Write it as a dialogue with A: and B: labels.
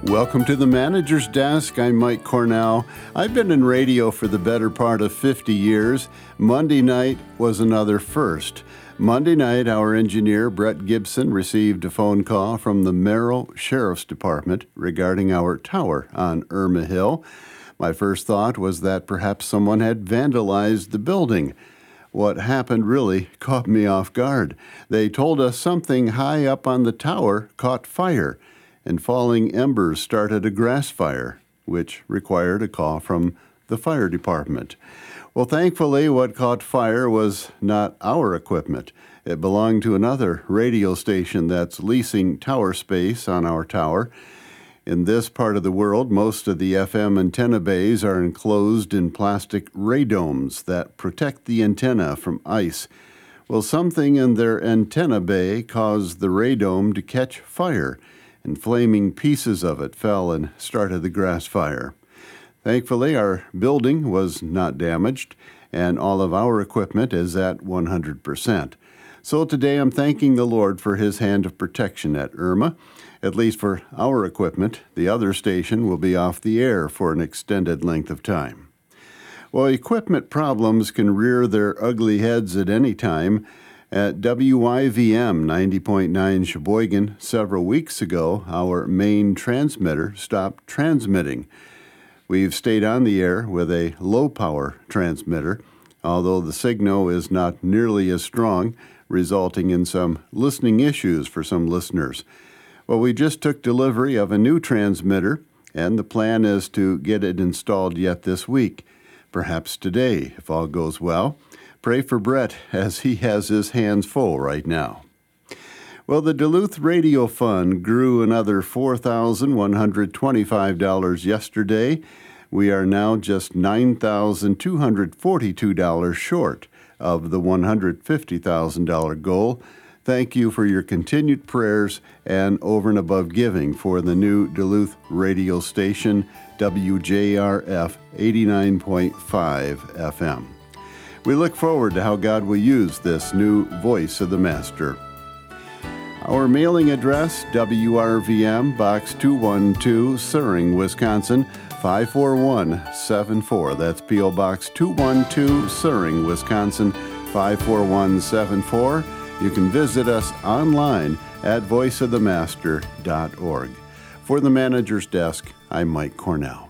A: Welcome to the Manager's Desk. I'm Mike Cornell. I've been in radio for the better part of 50 years. Monday night was another first. Monday night, our engineer, Brett Gibson, received a phone call from the Merrill Sheriff's Department regarding our tower on Irma Hill. My first thought was that perhaps someone had vandalized the building. What happened really caught me off guard. They told us something high up on the tower caught fire, and falling embers started a grass fire, which required a call from the fire department. Well, thankfully, what caught fire was not our equipment. It belonged to another radio station that's leasing tower space on our tower. In this part of the world, most of the FM antenna bays are enclosed in plastic radomes that protect the antenna from ice. Well, something in their antenna bay caused the radome to catch fire, and flaming pieces of it fell and started the grass fire. Thankfully, our building was not damaged, and all of our equipment is at 100%. So today I'm thanking the Lord for His hand of protection at Irma. At least for our equipment, the other station will be off the air for an extended length of time. Well, equipment problems can rear their ugly heads at any time. At WIVM 90.9 Sheboygan, several weeks ago, our main transmitter stopped transmitting. We've stayed on the air with a low-power transmitter, although the signal is not nearly as strong, resulting in some listening issues for some listeners. Well, we just took delivery of a new transmitter, and the plan is to get it installed yet this week, perhaps today, if all goes well. Pray for Brett, as he has his hands full right now. Well, the Duluth Radio Fund grew another $4,125 yesterday. We are now just $9,242 short of the $150,000 goal. Thank you for your continued prayers and over and above giving for the new Duluth radio station, WJRF 89.5 FM. We look forward to how God will use this new voice of the Master. Our mailing address, WRVM, Box 212, Suring, Wisconsin, 54174. That's P.O. Box 212, Suring, Wisconsin, 54174. You can visit us online at voiceofthemaster.org. For the Manager's Desk, I'm Mike Cornell.